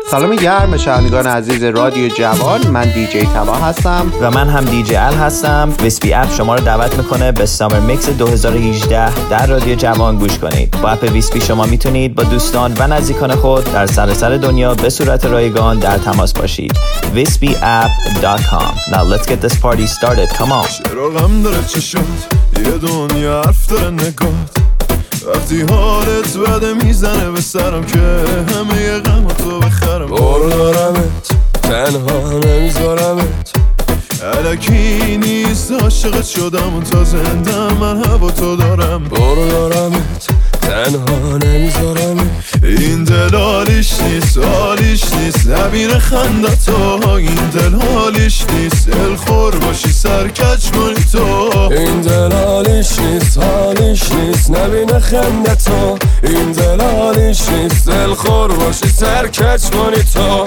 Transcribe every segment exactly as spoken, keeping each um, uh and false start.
سلام گرم شنوندگان عزیز رادیو جوان، من دی جی تبا هستم و من هم دی جی ال هستم. ویسپی اپ شما رو دعوت میکنه به سامر میکس دو هزار و هجده در رادیو جوان گوش کنید. با اپ ویسپی شما میتونید با دوستان و نزدیکان خود در سراسر دنیا به صورت رایگان در تماس باشید. ویسپی اپ دات کام. Now let's get this party started. Come on. چراغم داره چشات، یه دنیا حرف داره نگات، وقتی حالت بده میزنه به سرم که همه یه غم تو بخرم. برو دارمت، تنها نمیذارمت، الکی نیست عاشقت شدم و تا زنده من هوا تو دارم. برو دارمت، تنها نمیذارمت، این دل حالیش نیست حالیش نیست نبینه خنده تو، این دل حالیش نیست دل خور باشی سرکج کنی تو، این دل حالیش نیست حالیش نیست نبینه خنده تو، این دل حالیش نیست دل خور باشی سرکج کنی تو.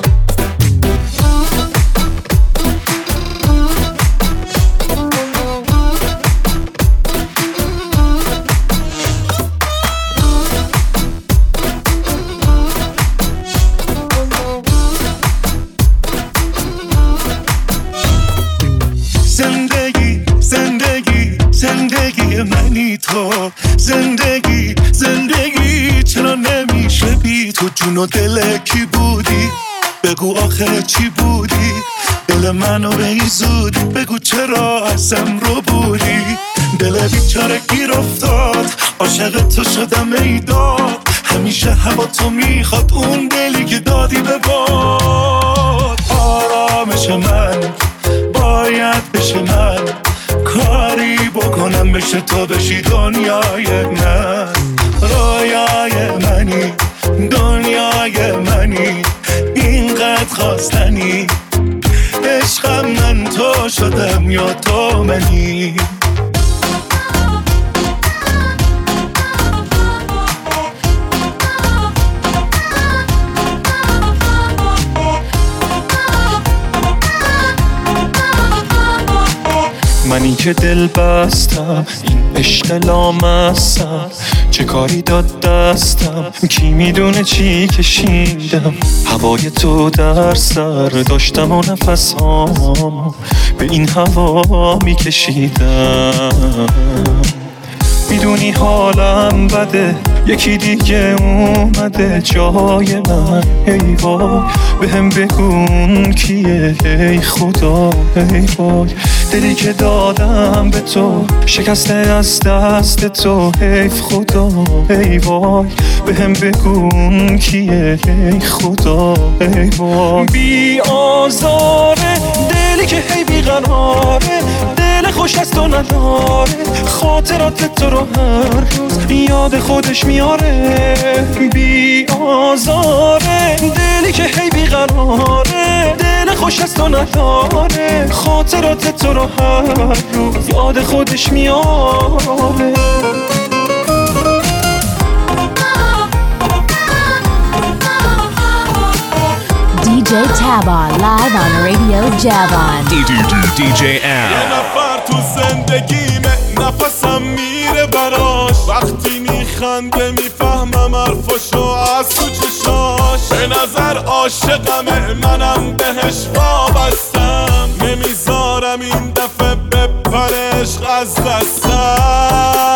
منی تو زندگی زندگی چرا نمیشه بی تو؟ جون و دل کی بودی؟ بگو آخه چی بودی؟ دل منو به این زودی بگو چرا ازم رو بودی؟ دل بیچاره گیر افتاد عاشق تو شدم ای داد، همیشه هوا تو میخواد اون دلی که دادی به باد. آرامش من باید بشه من، کاری بکنم بشه تو بشی دنیای من، رویای منی دنیای منی اینقدر خواستنی، عشقم من تو شدم یا تو منی. منی که دل بستم این اشتلام هستم، چه کاری داد دستم کی میدونه چی کشیدم، هوای تو در سر داشتم و نفسام به این هوا میکشیدم. میدونی حالم بده یکی دیگه اومده جای من، ای وای بهم بگون کیه ای خدا ای وای، دلی که دادم به تو شکسته از دست تو، حیف خدا ای وای بهم بگون کیه ای خدا ای وای. بی آزاره دلی که هی بیقراره، دل خوش از تو نداره، خاطرات تو رو هر روز یاد خودش میاره. بی آزاره دلی که هی بیقراره، دل خوش از تو نداره، خاطرات تو رو هر روز یاد خودش میاره. دی جی Taba live on Radio Javan. دی جی ال. یه نفر تو زندگیمه نفسم میره براش، وقتی میخنده میفهمم حرفاشو از تو چشاش، به نظر عاشقمه منم بهش وابستم، نمیذارم این دفعه بپره عشق از دستم.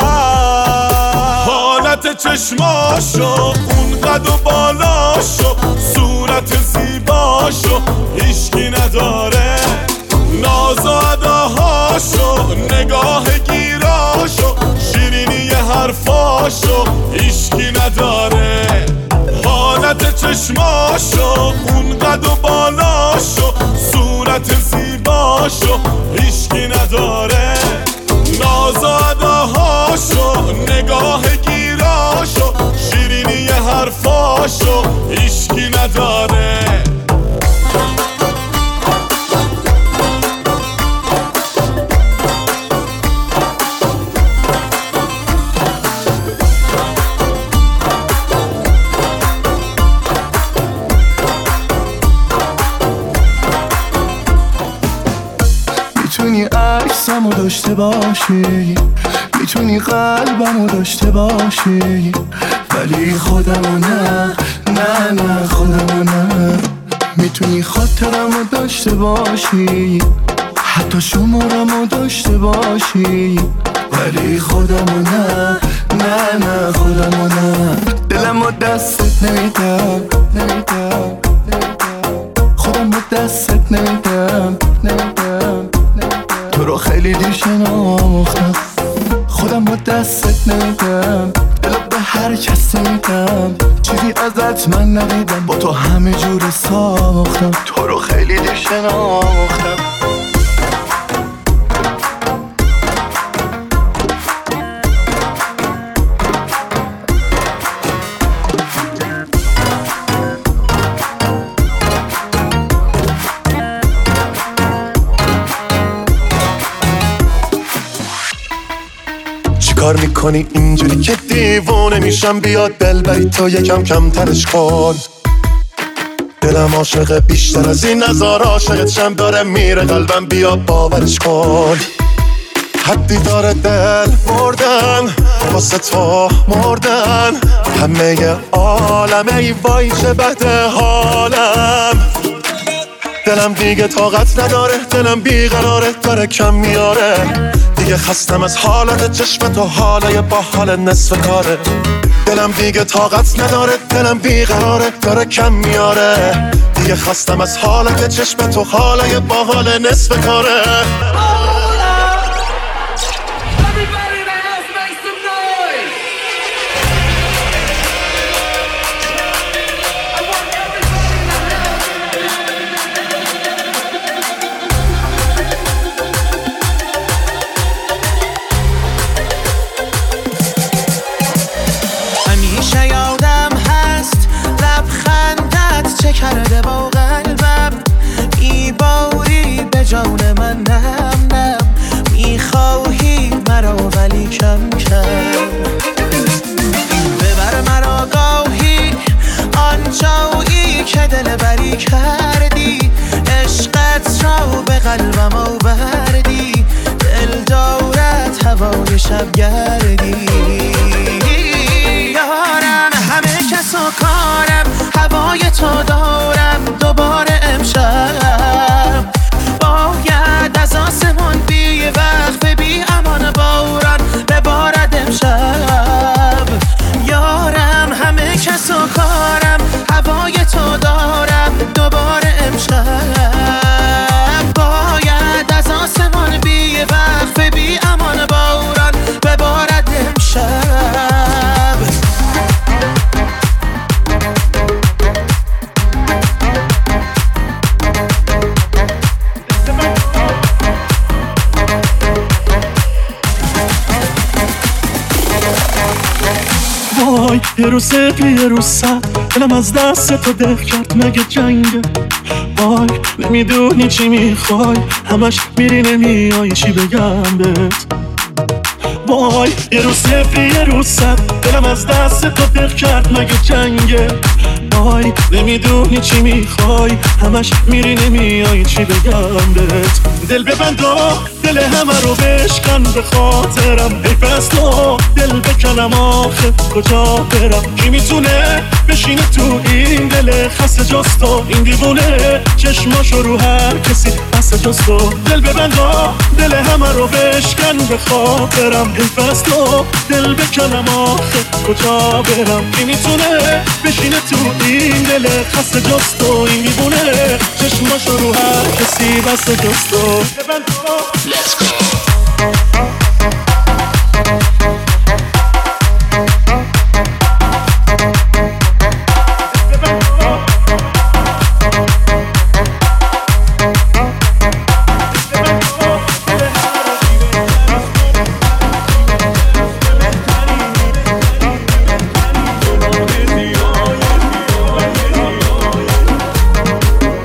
حالت چشماشو اون قد و بالاشو صورت زیباشو هیچکی نداره، ناز و اداهاشو نگاه گیراشو شیرینی حرفاشو هیچکی نداره. حالت چشماشو اون قد و بالاشو صورت زیباشو هیچکی نداره، ناز و اداهاشو نگاه گیراشو شیرینی حرفاشو هیچکی نداره. میتونی عکسمو داشته باشی، میتونی قلبمو داشته باشی، ولی خودمو نه نه نه خودمو نه. میتونی خاطرمو داشته باشی، حتی شمارمو داشته باشی، ولی خودمو نه نه نه خودمو نه. دلمو دستت نمیدم نمیدم خودمو دستت نمیدم نمیدم تو رو خیلی دیر شناختم، خودمو دستت نمیدم، دلو به هر کسی میدم، چیزی ازت من ندیدم، با تو همه جور ساختم، تو رو خیلی دیر شناختم. کار میکنی اینجوری که دیوونه میشم، بیا دل بری تو یکم کم ترش کن. دلم عاشق بیشتر از این نظار عاشقت شم، داره میره قلبم بیا باورش کن. حدی داره دل بردن واسه تو مردن، همه عالم ای وای چه بده حالم. دلم دیگه طاقت نداره، دلم بیقراره داره کم میاره، دیگه خستم از حالت چشم تو، حالای با حال نصف کاره. دلم دیگه طاقت نداره، دلم بیقراره داره کم میاره، دیگه خستم از حالت چشم تو، حالای با حال نصف کاره. کرده با قلبم میباری به جان من، نم نم میخواهی مرا ولی کم کم، ببر مرا گاهی آنجایی که دل بری کردی، عشقت را به قلبم آوردی، دل دارد هوای شب گردی. یارم همه کس و کارم، هوای تو دارم دوباره امشب، باید از آسمان بی وقت بی امان باران ببارد امشب. یارم همه کس و کارم، هوای تو دارم دوباره امشب، باید از آسمان بی وقت بی امان باران ببارد امشب. وای یه روز سفی یه روز سر، دلم از دست تو دل کرد مگه جنگه. وای نمیدونی چی میخوای، همش میری نمیای چی بگم بهت. وای یه روز سفی یه روز سر، دلم از دست تو دل کرد مگه جنگه. وای نمیدونی چی میخوای، همش میری نمیای چی بگم بهت. دل ببند و دل همه رو بشکن به خاطرم، حیف از تو دل بکنم آخه کجا برم. کی میتونه بشینه تو این دل خسته جز تو، این دیوونه چشماشو رو هر کسی بسته جز تو. دل ببند و دل همه رو بشکن به خاطرم، حیف از تو دل بکنم آخه کجا برم. کی میتونه بشینه تو این دل خسته جز تو، این دیوونه چشماشو رو هر کسی بسته جز تو. Let's go.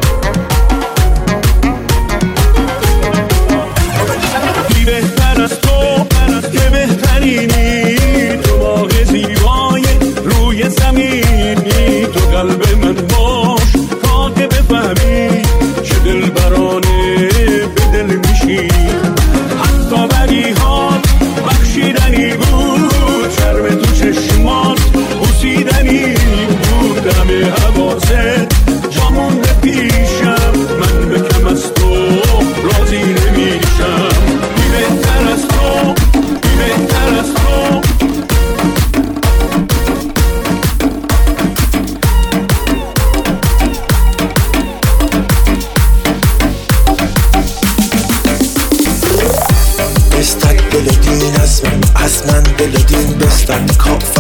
بهتر از تو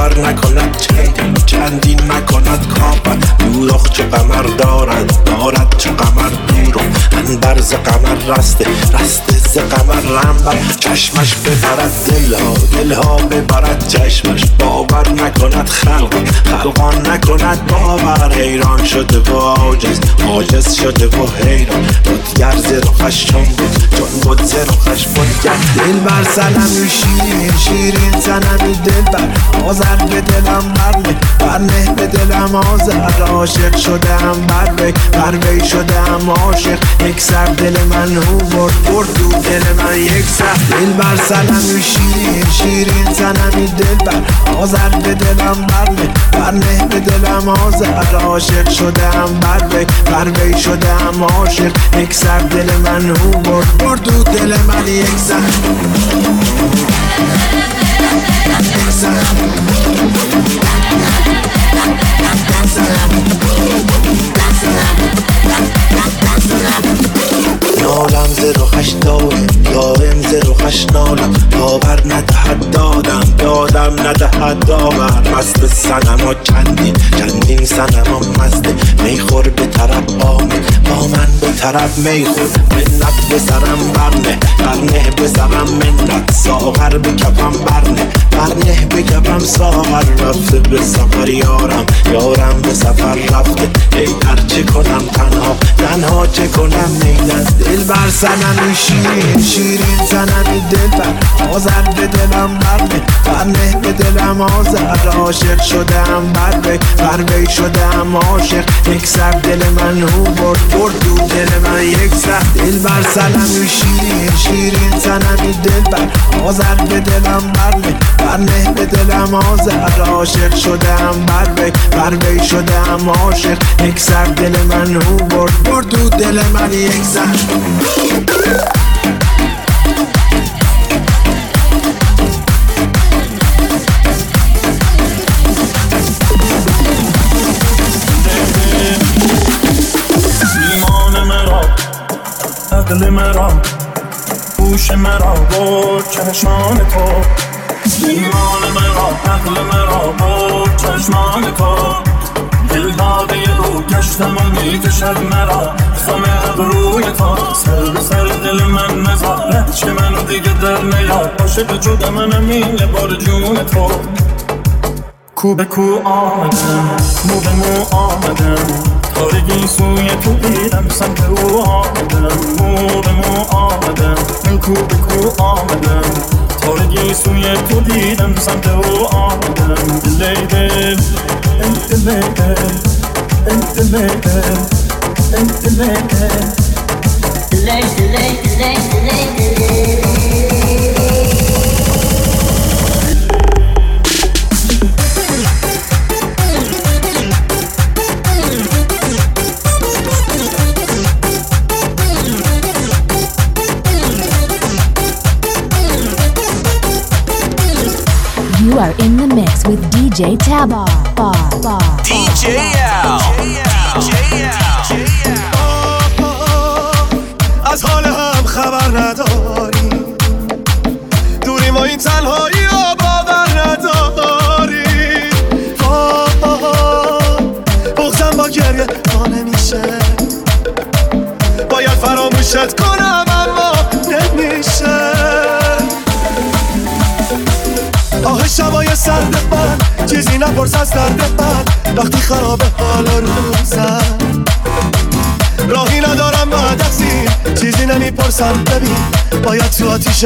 باور نکند چیدم چندین نکند کافر دوراخ چه قمر دارد دارد چه قمر دورم انبر ز قمر رسته رسته ز قمر رنبر چشمش ببرد دلها دلها ببرد چشمش باور نکند خلقان خلقان نکند باور حیران شده و عاجز عاجز شده و حیران بودگر ز رخش چون بود چون بود ز رخش بودگر دل بر سنمی شیرین شیرین سنمی دل بر آزر به دلم برنه برنه به دلم آزر عاشق شده هم بر وی بر وی شده هم عاشق یک سر دل من هو برد برد دو دل من یک سر دل بر سنمی شیرین شیرین سنمی دل بر آزر به دلم برنه برنه به دلم آزر عاشق شده هم بر وی بر وی شده هم عاشق یک سر دل من هو برد برد دو دل من یک سر یک سر نالم ز رخش دارم دارم ز رخش نالم باور ندهد دادم دادم ندهد داور مست سنم و چندین چندین سنم و مزده میخور به طرف آمد با من به طرف میخور منت به سرم برنه برنه به سرم منت ساغر به کفم برنه برنه به کفم ساغر رفته به سفر یارم یارم به سفر رفته ای در چه کنم تنها تنها چه کنم میدن دل بر سنمی شیرین شیرین سنمی دل بر آزر به دلم برنه برنه به دلم آزر عاشق شده هم بر وی بر وی شده هم عاشق یک سر دل من هو برد برد دو دل من یک سر دل بر سنمی شیرین شیرین سنمی دل بر آزر به دلم برنه برنه به دلم آزر عاشق شده هم بر وی بر وی شده هم عاشق یک سر دل من هو برد برد دو دل من یک سر ایمان مرا عقل مرا گوش مرا با چشمان تو ایمان مرا عقل مرا با چشمان تو دل داده رو گشتم و میکشد مرا خم ابروی تو سر به سر دل من نزار چه منو دیگه در نیار عاشق جود منم اینه بار جون تو کو به کو آمدم مو به مو آمدم تارگی سوی تو دیدم سمت او آمدم مو به مو آمدم من کو به کو آمدم تارگی سوی تو دیدم سمت او آمدم دلی دل انت لیدل انت لیدل انت لیدل لیدل لیدل لیدل You are in the mix with D J Tabar. Bar, bar, دی جی L. دی جی L. از حال هم خبر نداری دوری ما این تنهایی رو باور نداری بغزم با گریه ما نمیشه باید فراموشت کنم اما نمیشه آه شبای سرد من چیزی نپرس از درد من وقتی خراب حال روزم راهی ندارم بعد از این چیزی نمیپرسم ببین باید تو آتیشت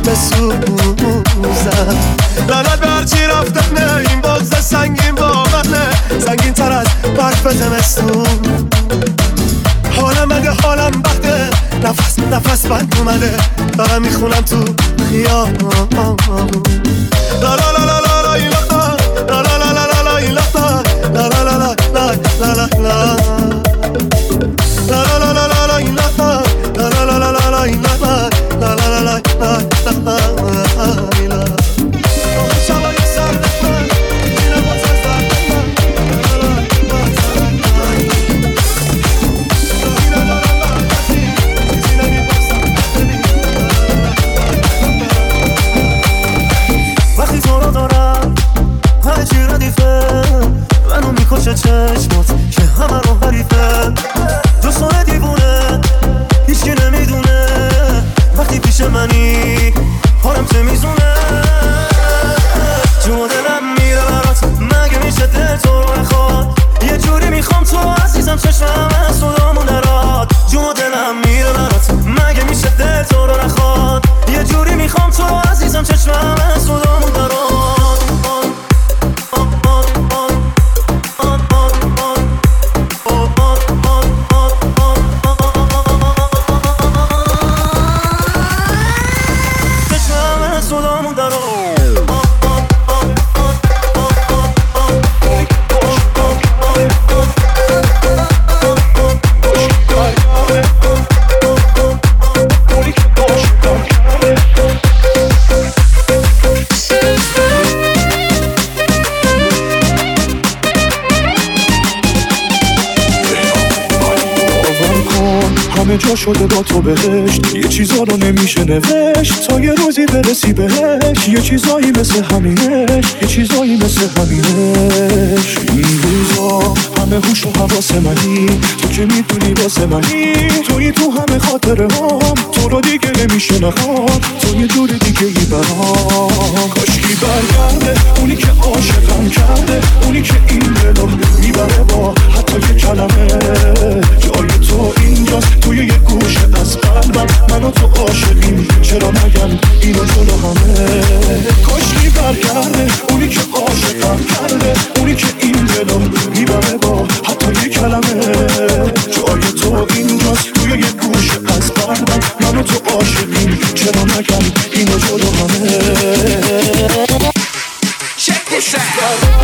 بسوزم لعنت به هرچی رفته نه این بغض سنگین با منه سنگین تر از برف زمستون حالم بده حالم بده نفس نفس بند اومده دارم میخونم تو خیام لا لا لا لا لا لا لا لا لا لا لا لا لا لا لا لا لا لا وقتی تو رو دارم همه همه جا شده با تو بهشت. یه چیزا رو نمیشه نوشت تا یه روزی برسی بهش. یه چیزایی مثل همینش، یه چیزایی مثل همینش. این روزا همه هوش و حواس منی، تو که میدونی واسه منی. توی تو همه خاطره هم، تو رو دیگه نمیشه نخوام. تو یه جور دیگه ای برام. کاشکی برگرده اونی که عاشقم کرده، اونی که این دلو میبره با حتی یه کلمه. جای تو اینجاست توی یه گوشه از قلبم، من و تو عاشقیم چرا نگم اینو جلو همه. کاشکی برگرده اونی که عاشقم کرده، اونی که این دلو میبره با حتی یه کلمه. جای تو اینجاست توی یه گوشه از قلبم، من و تو عاشقیم چرا نگم اینو جلو همه. Check this out.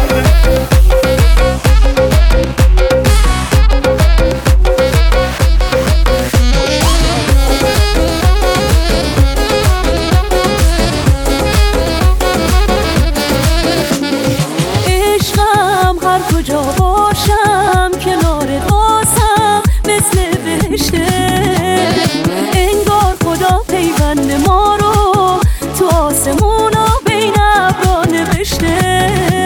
عشقم هر کجا باشم کنارت واسم مثل بهشته. انگار خدا پیوند ما رو تو آسمونا بین ابرا نوشته.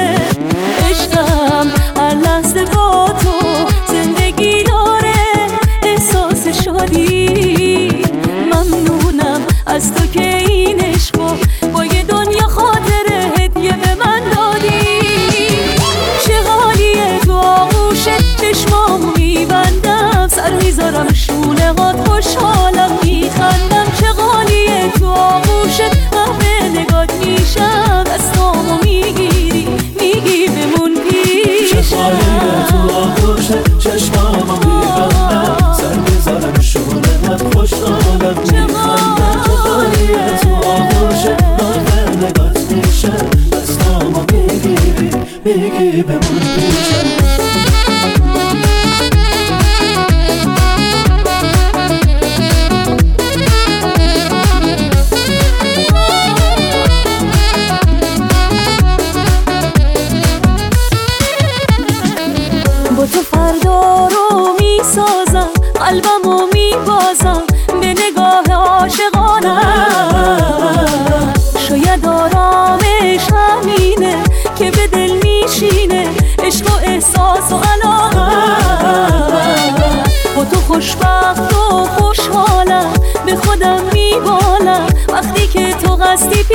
عشقم هر لحظه با تو زندگی داره احساس شادی. ممنونم از تو که این عشقو با یه دنیا خاطره هدیه به من دادی. چه حالیه تو آغوشت چشمامو میبندم، سر میذارم شونه هات خوشحالم میخندم. چه حالیه تو آغوشت همه نگات میشم، دستامو میگیری میگی بمون پیشم. چه حالیه تو آغوشت چشمامو میبندم، سر میذارم شونه هات خوشحالم میخندم. چه حالیه تو آغوشت همه نگات میشم، دستامو میگیری میگی بمون پیشم. با تو فردا رو میسازم، قلبمو میبازم به نگاه عاشقانم. شاید آرامش همینه که به دل میشینه عشق و احساس و علاقه. با تو خوشبخت و خوشحالم، به خودم میبالم وقتی که تو قصدی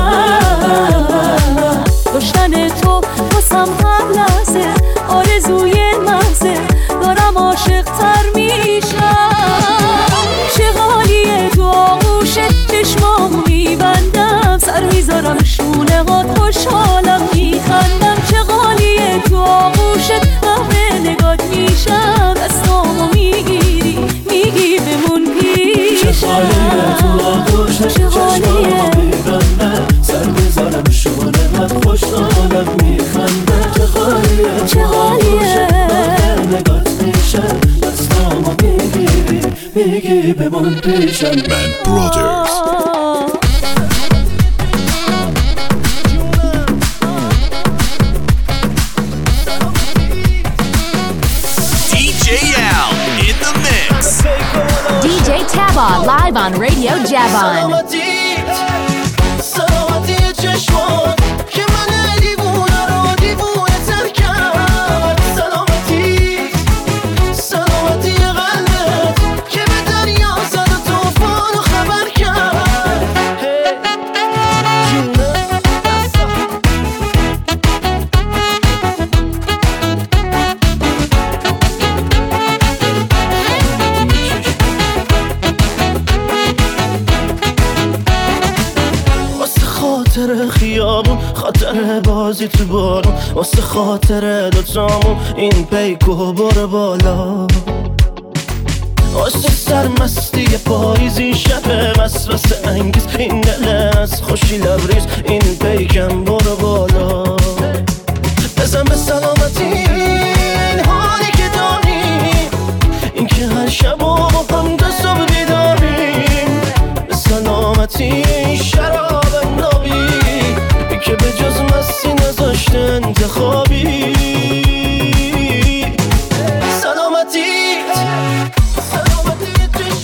پیشم. داشتن تو واسم هر لحظه آرزوی محضه، دارم عاشق تر میشم. چه حالیه تو آغوشت چشمامو میبندم، سر میذارم شونه هات خوشحالم میخندم. چه حالیه تو آغوشت همه نگات میشم، دستامو میگیری میگی بمون پیشم. چه حالیه تو آغوشت چشمامو میبندم، سر میذارم شونه هات خوشحالم میخندم. چه حالیه چه حالیه نگات میشم، دستامو میگیری میگی بمون پیشم. من برادرز D J Taba live on Radio Javon. سلامتی چشمان که من دیوونه رو دیوونه تر کرد. سلامتی سلامتی قلبت که به دریا زد و توفان رو خبر کرد. خاطر خیابون، خاطر بازی تو بارون، واسه خاطر دوتامون این پیکو بار بالا. واسه سرمستی پاییزی شب وسوسه انگیز، این دل از خوشی لبریز این پیکم بار بالا. بزن به سلامتی این حالی که داریم، این که هر شب و با هم تا صبح بیداریم. به سلامتی این شراب نابی که به جز مستی نذاشته انتخابی. سلامتی سلامتی چشم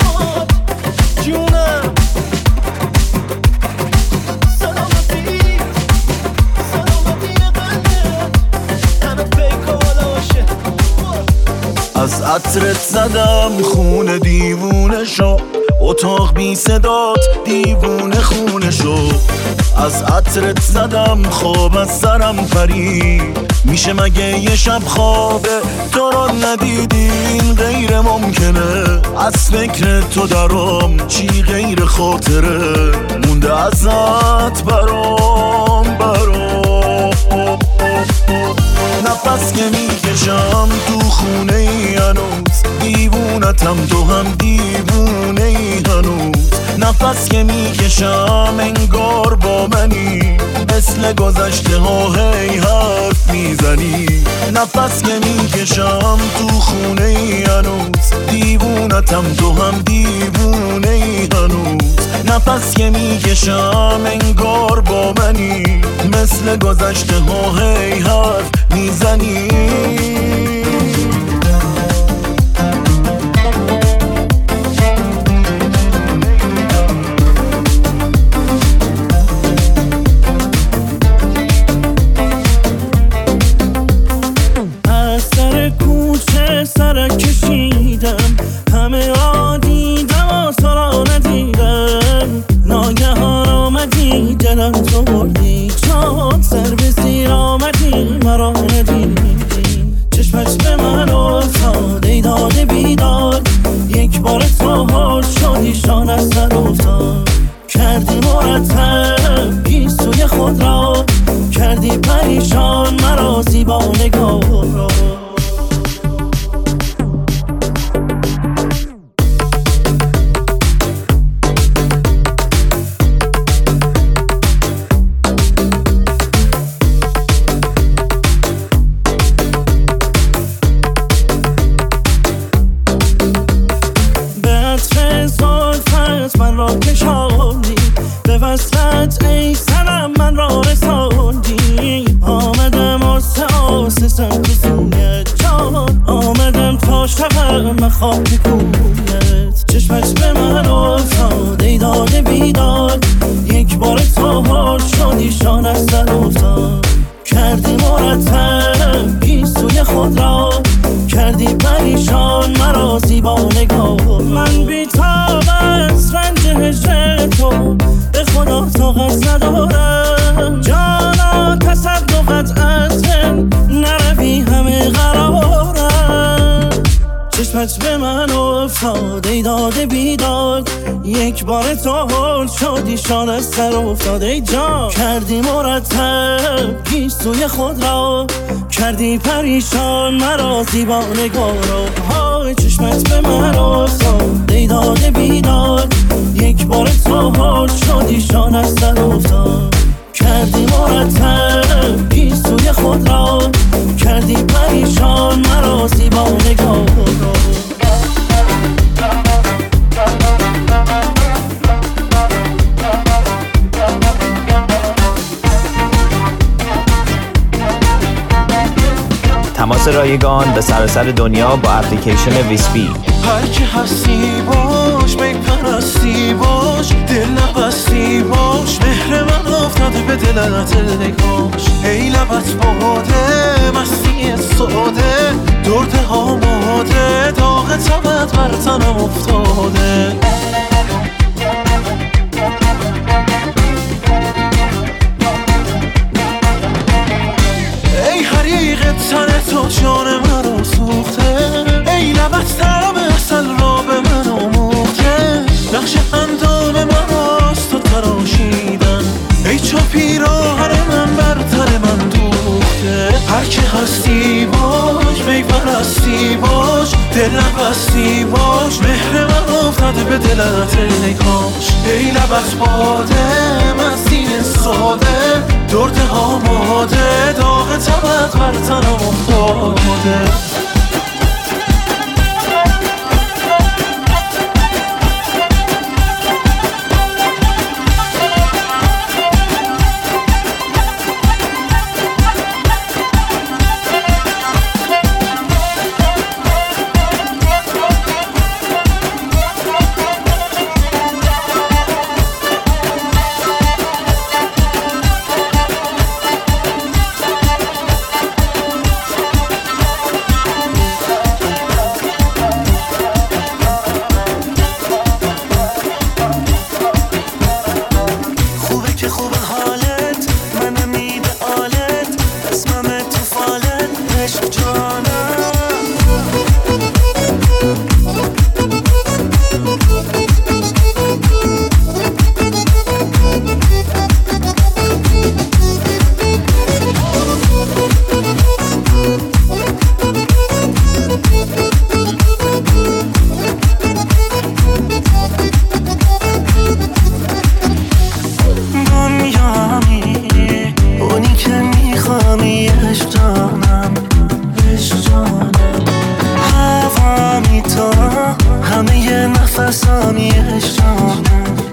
عطرت زدم خونه دیوونه شو، اتاق بی صدات دیوونه خونه شو. از عطرت زدم خواب از سرم پرید، میشه مگه یه شب خوابه تو رو ندیدین؟ غیر ممکنه از فکر تو درام، چی غیر خاطره مونده ازت برام برام. نفس که میکشم تو خونه ای هنوز، دیوونتم تو هم دیوونه ای هنوز. نفس که میکشم انگار با منی، مثل گذشته ها هی حرف میزنی. نفس که میکشم تو خونه ای هنوز، دیوونتم تو هم دیوونه ای هنوز. نفس که میکشم انگار با منی، مثل گذشته ها هی حرف میزنی. سرک کشیدم همه را دیدم و تو را ندیدم. ناگهان آمدی دلم تو بردی، چون سر به زیر آمدی مرا ندیدی. چشمت به من افتاد ای داد بیداد، یک بار تو حال شدی شان از سر افتاد. کردی مرتب گیسوی خود را، کردی پریشان مرا زیبا نگاه را. من را کشاندی به وصلت ای سنم، من را رساندی. آمدم آسه آسه سمت سونیت جان، آمدم تا شبم مخواب کویت. چشمت به من افتاد ای داد بیداد، یک بار تو حال شدی شان از سر افتاد. کردی مرتب گیسوی خود را، کردی پریشان مرا زیبا نگاه. من بی‌تاب از رنج هجر تو، به خدا طاقت ندارم. جانا تصدقت از من نروی همه قرارم. چشمت به من افتاد ای داد بیداد، یک بار تو حال شدی شان از سر افتاد. ای جان کردی مرتب گیسوی خود را، کردی پریشان مرا زیبا نگاه را. های چشمت به من افتاد ای داد بیداد، یک بار تو حال شدی شان از سر افتاد. کردی مرتب گیسوی خود را، کردی پریشان مرا زیبا نگاه را. تماس رایگان به سراسر دنیا با اپلیکیشن ویسپی. هر که هستی باش، میپرستی باش، دل نبستی باش. مهر من افتاده به دلت نگاش، ای لبت باده مستی ساده، درد ها ماده داغ تبت بر تنم افتاده. ای حریق تن تو جان من رو سوخته، ای لبت طعم اصل را به من آموخته. نقش اندام من راست و تراشیدن، ای چو پیراهن من بر تن من دوخته. هر که هستی باش، میپرستی باش، دل نبستی باش. مهر من افتاده به دلت نگاش، ای لبت باده مستی ساده، درد ها ماده داغ تبت بر تنم افتاده. آسامی عشقم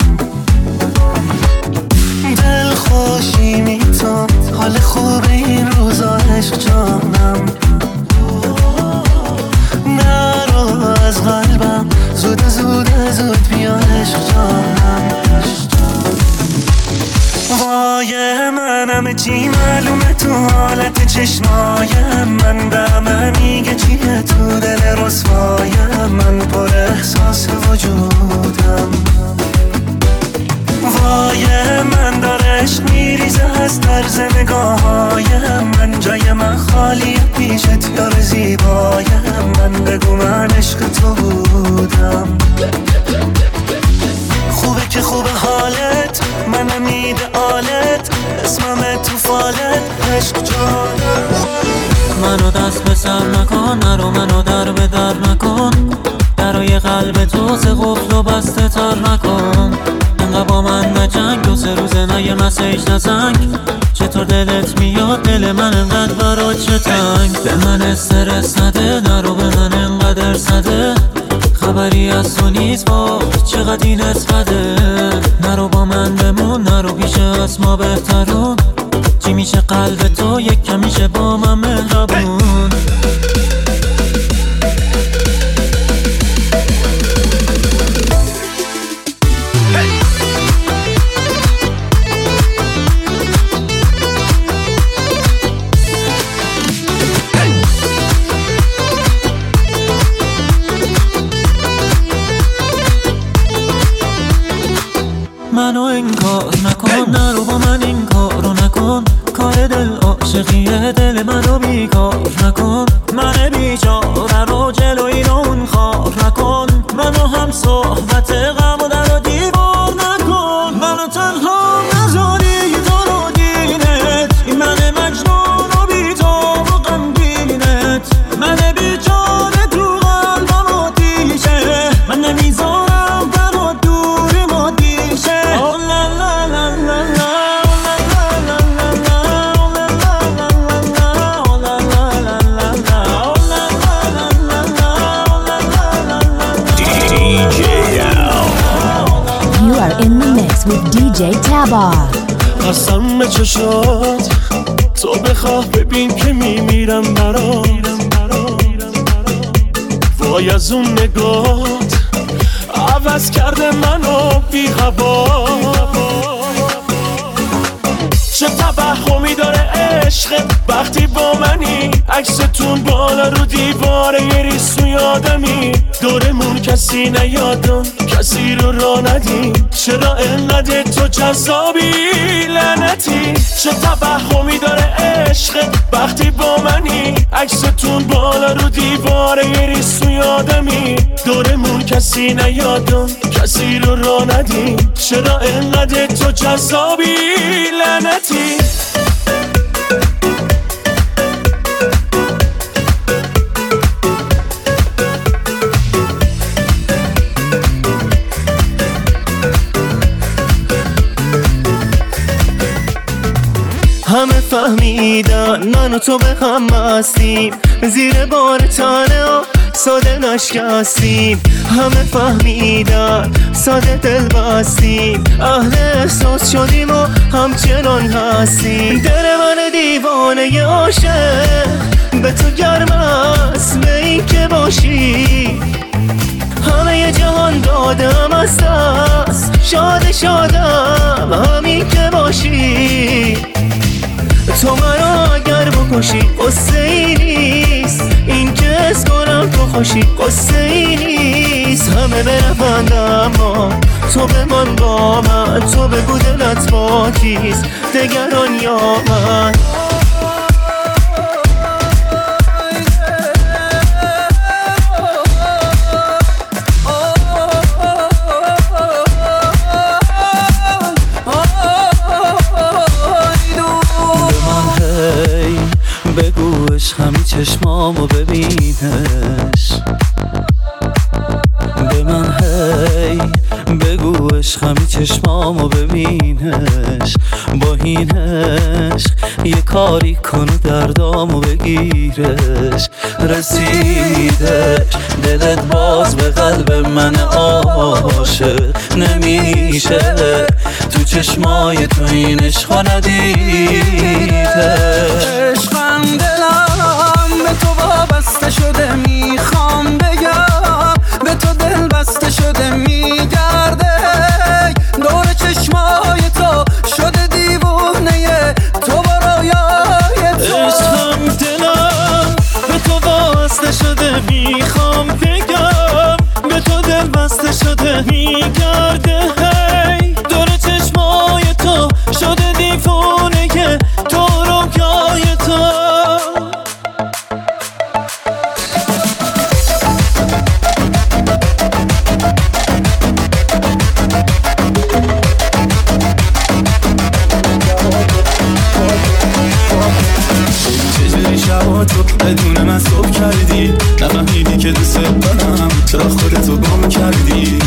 دل خوشی میتون حال خوب این روزا عشق جانم نرو از قلبم زود زود زود بیا عشق جانم وای منم چی معلومه تو حالت چشمایم من دمه میگه چیه تو دل رسوایم من پر احساس وجودم وای من داره عشق میریزه از طرز نگاهایم من جای من خالی پیشت یار زیبایم من بگو من عشق تو بودم خوبه که خوبه حالت منم ایدئالت اسمم تو فالت عشق جانم منو دست به سر نکن نرو منو در به در نکن درای قلب تو ز قفل و بسته تر نکن انقدر با من نجنگ دو سه روزه نه یه مسیج نزنگ چطور دلت میاد دل من انقدر برات چه تنگ به من استرس نده نرو به من انقدر صده خبری از تو نیست با چقدر اینت بده نرو با من بمون نرو پیش از ما بهترون چی میشه قلب تو یک کم میشه با من مهربون منو انکار نکن نرو با من این کارو نکن کار دل عاشقیه دل منو بیکار نکن من بیچاره رو جلوی اون خار نکن منو هم صحبت غم و در و دیوار نکن منو تنها نذاری تو رو دینت این من مجنون و بی‌تاب و غمگینت من بیچاره تو قلبم آتیشه من نمیذارم در و دوری ما دیشه You are in the mix with دی جی Taba. قسم به چشات تو بخواه ببین که میمیرم برات وای از اون نگات عوض کرده منو بی هوا چه توهمی داره عشق وقتی با منی عکستون بالا رو دیواره یه ریسو یادمی دورمون کسی نیادم کسی رو را ندیم چرا انقدر تو جذابی لعنتی چه توهمی داره عشق وقتی با منی عکستون بالا رو دیواره یه ریسو یادمی دورمون کسی نیادم کسی رو را ندیم چرا انقدر تو جذابی لعنتی همه فهمیدن من و تو به هم هستیم زیر بار تنه ها ساده نشکستیم همه فهمیدن ساده دل بستیم اهل احساس شدیم و همچنان هستیم دل من دیوانه عاشق به تو گرم است به این که باشی همه ی جهان دادم از دست شاد شادم همین که باشی تو مرا اگر بکشی قصه ای نیست این که حس کنم تو خوشی قصه ای نیست همه برفند اما تو بمان با من تو بگو دلت با کیست دگران یا من همی چشمامو ببینش به من هی بگو عشق همین چشمامو ببینش، با این عشق یه کاری کنه دردامو بگیرش. رسیدش دلت باز به قلب من عاشق نمیشه، تو چشمای تو این عشقا ندیده. عشقم دلم به تو وابسته شده، میخوام بگم به تو دل بسته شده، میگرده دور چشمای تو شده دیوونه تو برایای تو. عشقم دلم به تو وابسته شده، میخوام بگم به تو دل بسته شده، میگرده دور چشمای تو شده دیوونه که تو رویای تو. چجوری شبا تو بدون من صبح کردی، نفهمیدی که دوست دارم، چرا خودتو گم کردی.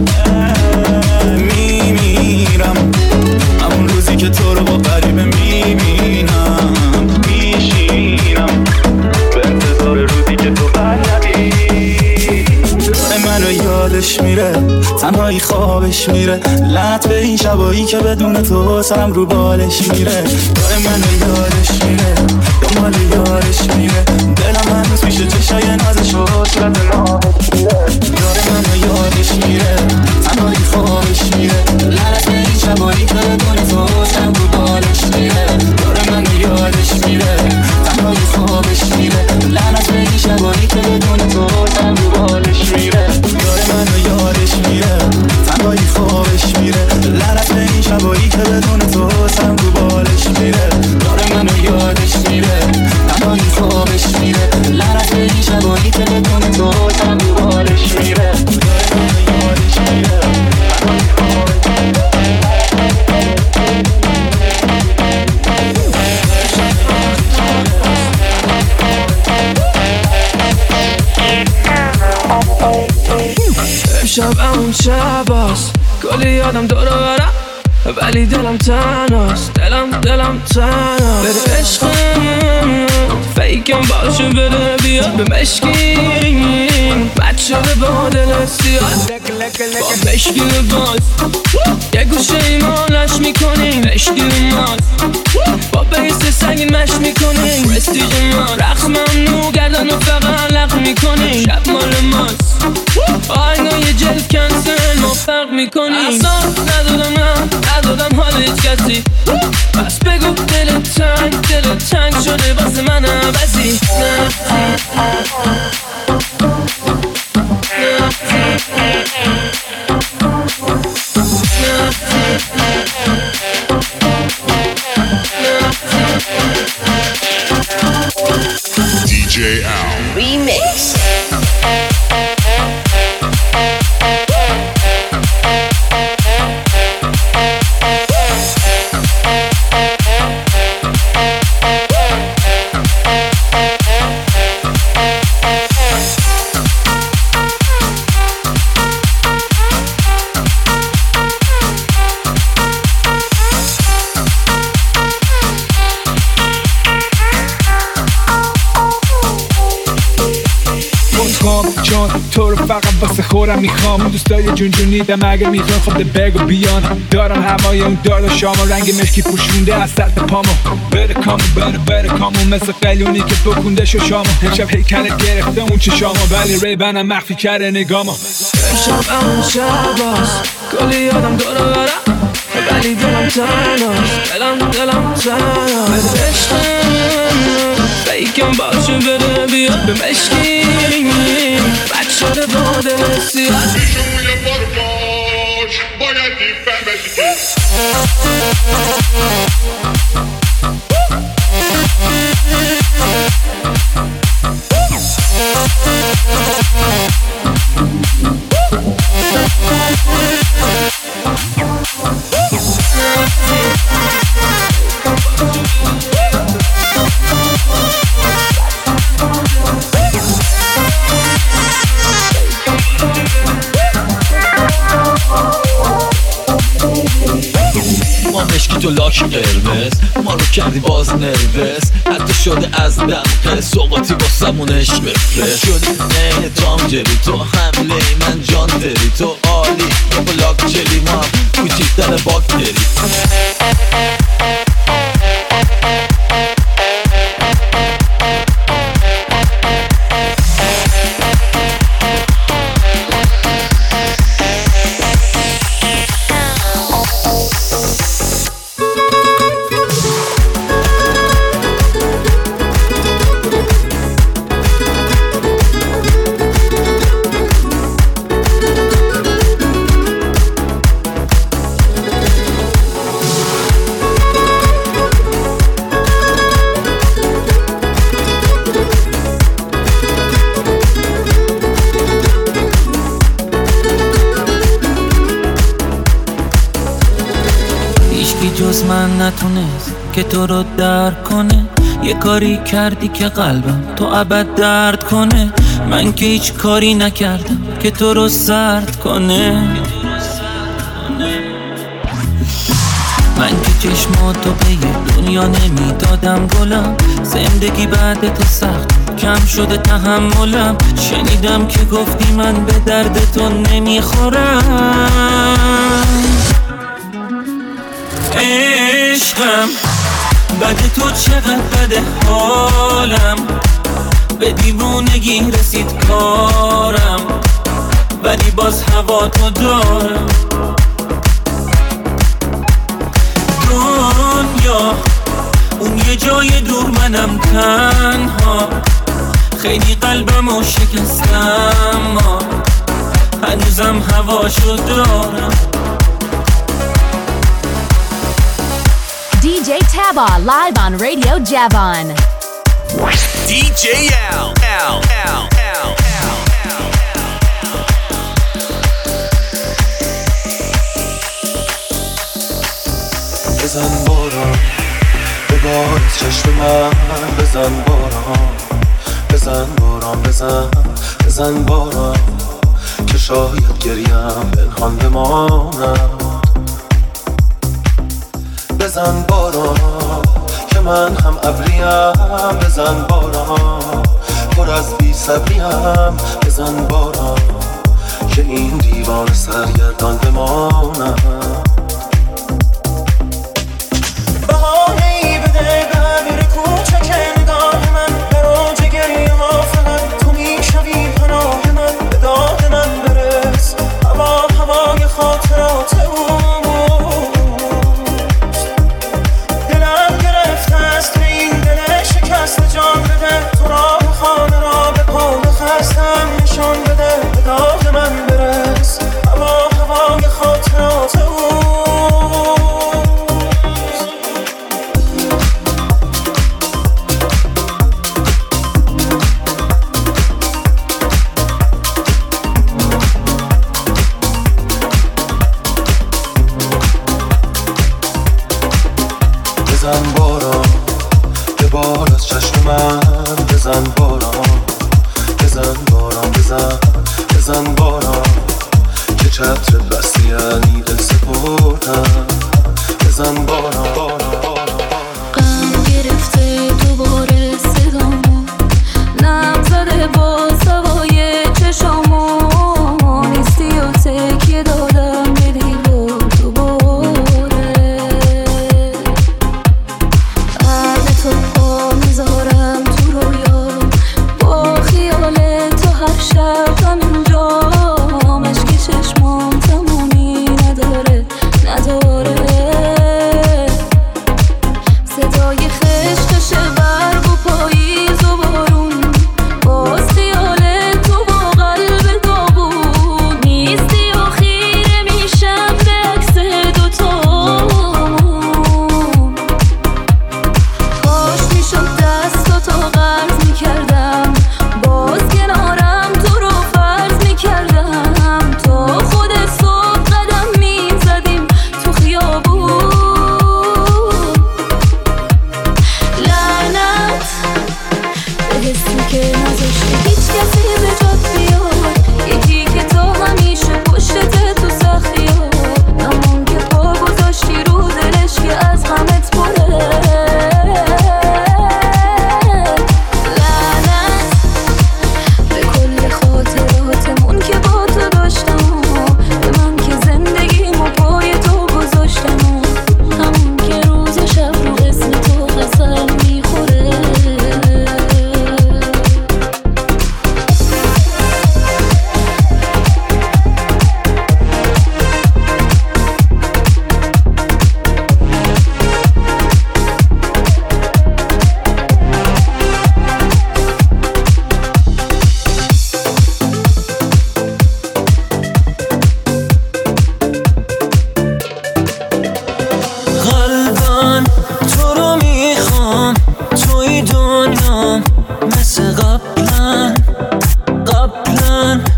میمیرم همون روزی که تو رو با غریبه میبینم، میشینم به انتظار روزی که تو برگردی. منو یادش میره، تنهایی خوابش میره، لعنت به این شبایی که بدون تو سرم رو بالش میره. داره منو یادش میره، دنبال یارش میره، دلم هنوز پیش چشای نازش و صورت نابش میره. داره منو یادش میره، تنهایی خوابش میره، لعنت به این شبایی که بدون تو سرم رو بالش میره. داره منو یادش میره، تنهایی خوابش میره، لعنت به این شبایی که بدون تو سرم رو بالش میره. داره منو یادش میره، تنهایی خوابش میره، لعنت به این شبایی که بدون تو سرم رو بالش میره. داره منو یادش میره، تنهایی خوابش میره، لعنت به این شبایی که بدون تو سرم رو بالش میره. داره منو یادش میره، تنهایی خوابش امشب اون شب هست، کلی یادم دور برم ولی دلم تنهاست، دلم دلم تنهاست. بره عشقم فیکم باشه، بره بیا به مشکیم بد شده با دل سیاه، با مشکی لباس یه گوشه ایمانش میکنیم، مشکی لباس با بیس سنگین مش میکنیم، رستیج ما رخ ممنوع گردن و فقط لق میکنیم، شب مال ماست آینه یه جلد کنسل ما فرق میکنیم. اصلا ندادم من ندادم حال هیچ کسی، بس بگو دل تنگ دل تنگ شده واسه من عوضی. دی جی Al Remix. چون تو رو فقط واسه خورم میخوام، دوستای جون جونیدم اگه میخوام خب ده بگو بیان. دارم هوای اون دار شام و رنگ مشکی پوشونده از سطح پامو، بره کامو بره بره کامو مثل قلیونی که بکنده شو شامو. امشب هیکلت گرفته اون چشامو ولی ریبنم مخفی کرده نگامو. امشب اون شب هست، کلی یادم دور برم ولی دلم تنهاست، دلم دلم تنهاست. عشقم فیکم باشه، بره بیا به مشکیم بد شده با دل سیاه. بیشون یه بار باش باید دیفهم تو لاک قرمز ما رو کردی باز نروس، حتی شده از دم سوقاتی با سمون عشق بفرست. شدی نه تام جری تو حمله من جان داری، تو عالی یا بلاک جلی ما هم کوچیکتر باکتری. جز من نتونست که تو رو درک کنه، یه کاری کردی که قلبم تو ابد درد کنه. من که هیچ کاری نکردم که تو رو سرد کنه، من که چشماتو به یه دنیا نمیدادم گلم. زندگی بعد تو سخت کم شده تحملم، شنیدم که گفتی من به درد تو نمیخورم. عشقم بده تو چقدر بده حالم، به دیوونگی رسید کارم، ولی باز هوا تو دارم. دنیا اون یه جای دور منم تنها، خیلی قلبمو شکستم ما هنوزم هواشو دارم. D J Taba live on Radio Javon. D J Al, Al, Al, Al, Al, Al. بزن باران به بار چشم من، بزن باران بزن باران بزن بزن باران که شاید گریم پنهان بمانم. بزن باران که من هم ابریم، بزن باران پر از بی صبریم. بزن باران که این دیوان سرگردان بمانم. بهانه‌ای بده به امیر کوچک نگاه من، براج گریه ها فقط تو میشوی پناه من. به داد من برس هوا هوای خاطرات او، جان بده تو راه خانه را به پا خستم نشان بده. به داد من برس هوا هوای خاطرات او. بزن باران به بار از چشم من، بزن باران بزن باران بزن بزن باران که چتر بستی یعنی دل سپردم. بزن باران باران غم گرفته دوباره صدامو، نم زده با سوای چشامو. نیستی و تکیه دادم به دیوار دوباره، بعد تو پا میذارم تو رویا، با خیال تو هر شب همینجا. مشک چشمام تمومی نداره نداره.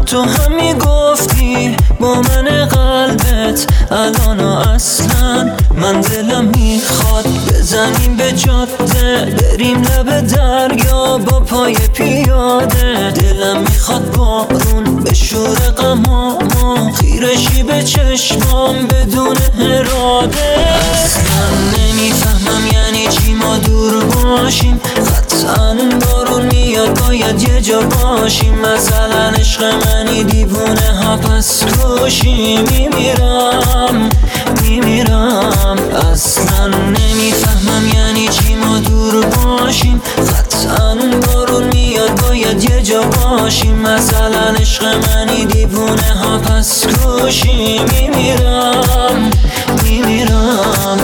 تو هم میگفتی با من قلبت الان اصلا من دلم میخواد بزنیم به جاده بریم لب دریا با پای پیاده دلم میخواد بارون به شور غمامو خیرشی به چشمام بدون اراده اصلا نمیفهمم یعنی چی ما دور باشیم قطعا بارون میاد باید یه جا باشیم مثلا عشق منی دیوونه ها پس کشی میمیرم میمیرم اصلا نمیفهمم یعنی چی ما دور باشیم قطعا بارون میاد باید یه جا باشیم مثلا عشق منی دیوونه ها پس کشی میمیرم میمیرم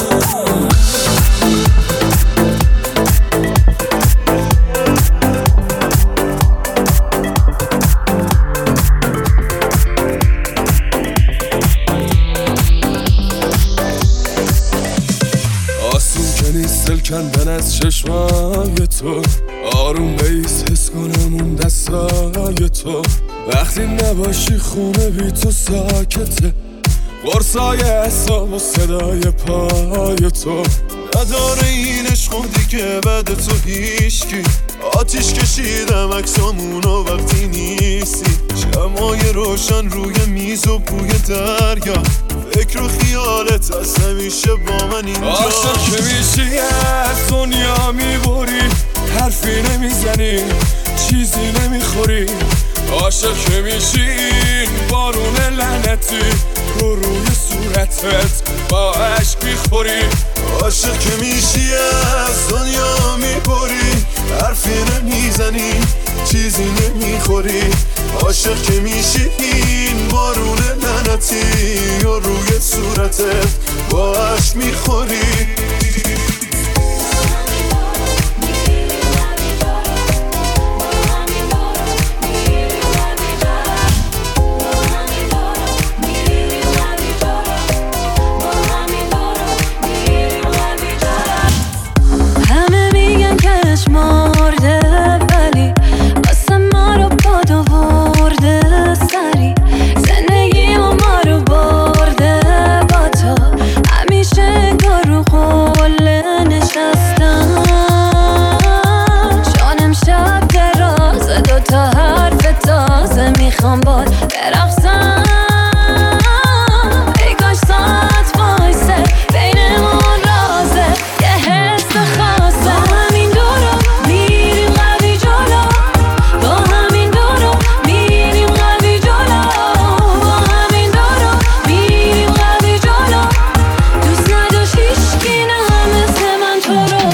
کندن از چشمای تو آروم بیس حس کنم اون دستای تو وقتی نباشی خونه بی تو ساکته قرصای حساب و صدای پای تو نداره این عشق دیگه بعد تو هیشکی آتیش کشیدم عکسامونو وقتی نیستی شمای روشن روی میز و بوی دریا فکر و خیالت از همیشه با من اینجا عاشق که میشی از دنیا میبری حرفی نمیزنی چیزی نمیخوری عاشق که میشی این بارون لعنتی رو روی صورتت با عشق میخوری عاشق که میشی از دنیا میبری حرفی نمیزنی چیزی نمیخوری عاشق که میشی این بارون لعنتی و روی صورتت با عشق میخوری میخوام باد برقصم ای کاش ساعت وایسه بینمون رازه یه حس خاصه با همین دورو میریم قوی جلو با همین دورو میریم قوی جلو با همین دورو میریم قوی جلو دوست نداشت هیچکی نه مثل من تو رو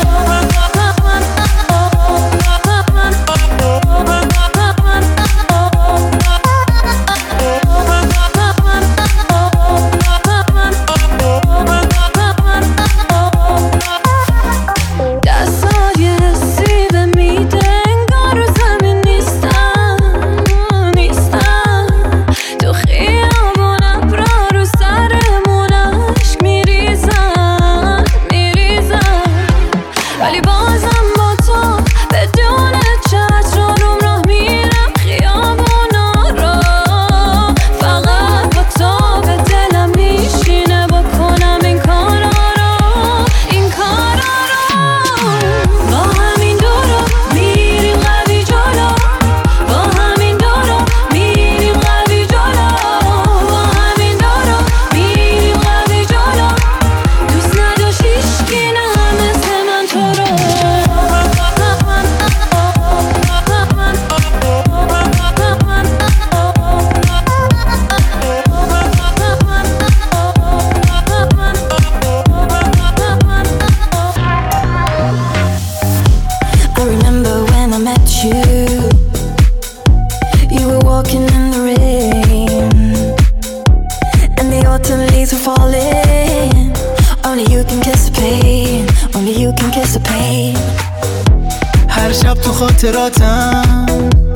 هر شب تو خاطراتم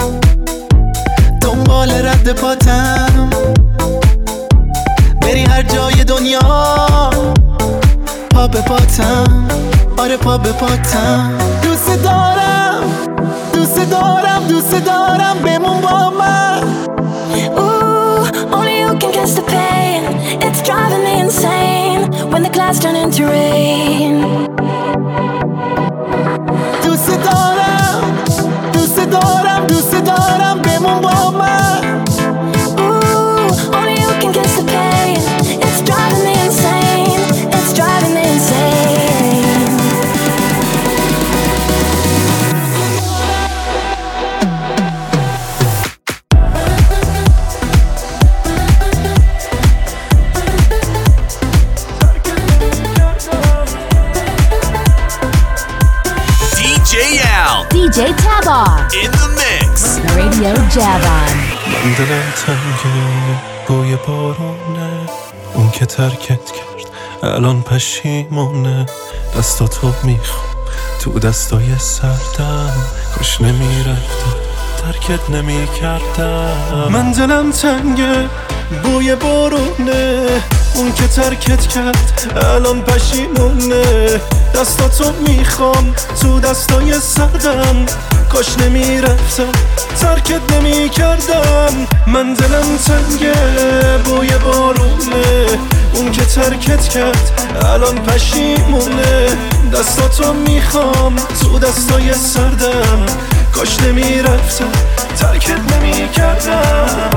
دنبال رد پاتم بری هر جای دنیا پا به پاتم آره پا به پاتم دوست دارم دوست دارم دوست دارم بمون با من rain. دوست دارم دوست دارم دوست دارم بمون با من. Ooh, only you can kiss the pain. It's driving me insane. It's driving me insane. دی جی Tabar in the mix. Radio Javan. من دلم تنگه بوی بارونه، اون که ترکت کرد الان پشیمونه. دستاتو میخوام تو دستای سردم، کاش نمیرفتم ترکت نمیکردم. من دلم تنگه بوی بارونه، اون که ترکت کرد الان پشیمونه. دستاتو میخوام تو دستای سردم، کاش نمیرفتم ترکت نمیکردم. من دلم تنگه بوی بارونه، اون که ترکت کرد الان پشیمونه. دستاتو میخوام تو دستای سردم، کاش نمیرفتم ترکت نمیکردم.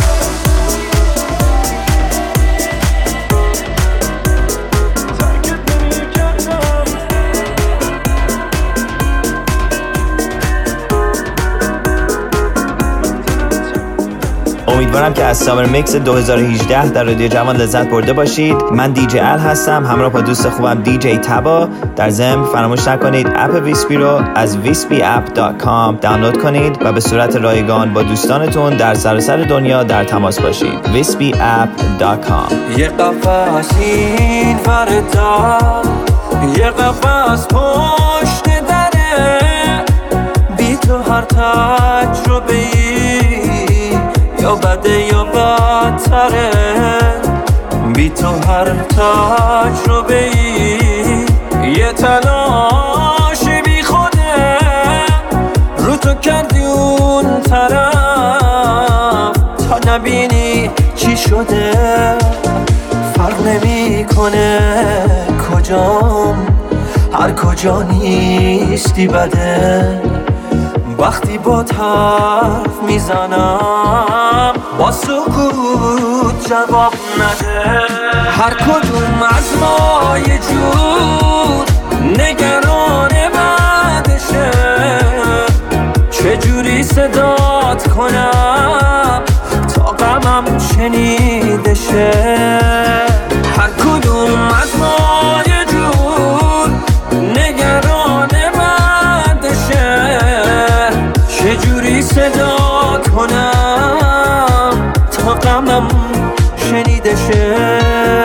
امیدوارم که از سامر میکس دو هزار و هجده در رادیو جوان لذت برده باشید. من دیجی ال هستم همراه با دوست خوبم دیجی تبا. در ضمن فراموش نکنید اپ ویسپی رو از ویسپی اپ دات کام دانلود کنید و به صورت رایگان با دوستانتون در سراسر دنیا در تماس باشید. ویسپی اپ دات کام. یه قفس این فردا، یه قفس پشت دره، بی تو هر تجربه‌ای یا بده یا بدتره. بی تو هر تجربه‌ای یه تلاش بی خوده، رو تو کردی اون طرف تا نبینی چی شده. فرق نمی کنه کجام، هر کجا نیستی بده. وقتی با حرف میزنم با سکوت جواب نده. هر کدوم از ما یه جور نگران بعدشه، چجوری صدات کنم تا غمم شنیده شه. هر کدوم از ما یه جور نگران بعدشه، چجوری صدا کنم تا غمم شنیده شه.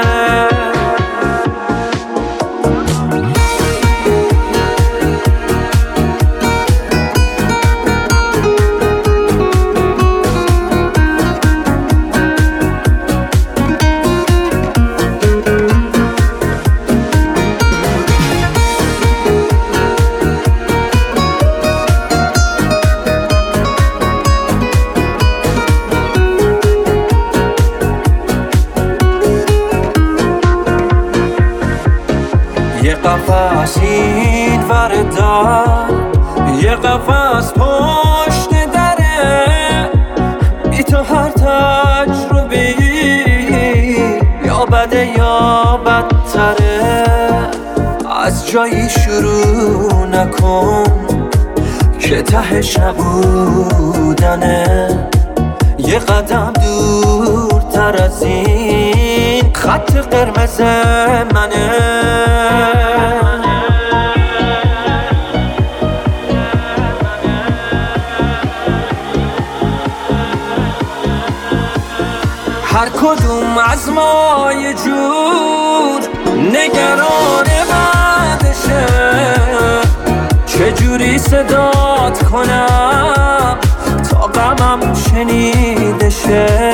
قفس این وردار، یه قفس پشت دره، بی تو هر تجربه‌ای یا بده یا بدتره. از جایی شروع نکن که تهش نبودنه. یه قدم دورتر از این خط قرمز منه. هر کدوم از ما یه جور نگران بعدشه، چجوری صدات کنم تا غمم شنیده شه.